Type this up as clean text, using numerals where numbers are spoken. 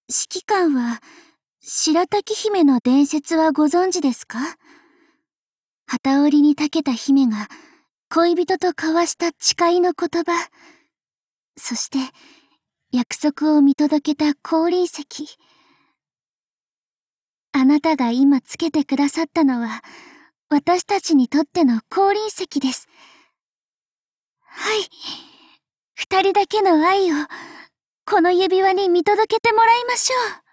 指揮官は、白滝姫の伝説はご存知ですか？旗織りに長けた姫が、恋人と交わした誓いの言葉。そして、約束を見届けた降臨石。あなたが今つけてくださったのは、私たちにとっての降臨石です。はい。二人だけの愛を、この指輪に見届けてもらいましょう。